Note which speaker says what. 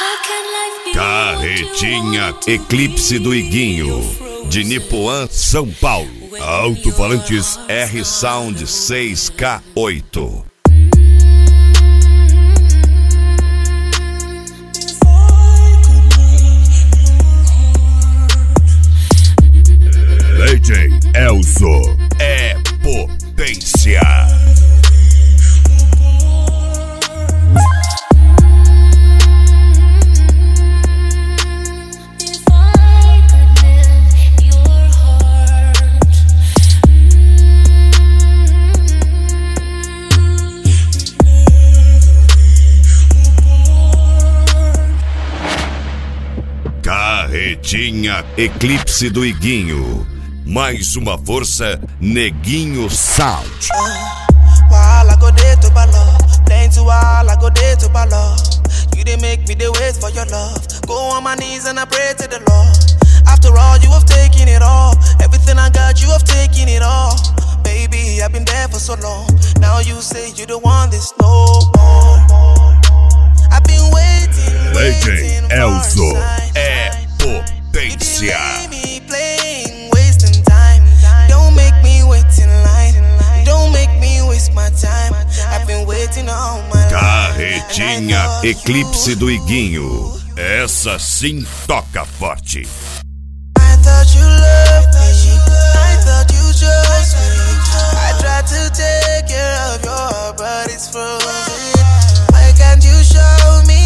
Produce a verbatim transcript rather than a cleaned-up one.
Speaker 1: Carretinha Eclipse do Iguinho, de Nipoã, São Paulo. Alto-falantes R Sound seis K oito. D J Elzo é potência. Carretinha Eclipse do Iguinho. Mais uma força, Neguinho Sound.
Speaker 2: While I go there to balo, playing to while I go there to balo. You didn't make me the wait for your love. Go on my knees and I pray to the Lord. After all, you have taken it all. Everything I got, you have taken it all. Baby, I've been there for so long. Now you say you don't want this no more. I've been waiting,
Speaker 1: D J
Speaker 2: waiting
Speaker 1: Elzo
Speaker 2: for a sign.
Speaker 1: é potência. Carretinha Eclipse do Iguinho. Essa sim toca forte.
Speaker 2: I thought you loved me, I thought you chose me. I tried to take care of your heart, but it's frozen. Why can't you show me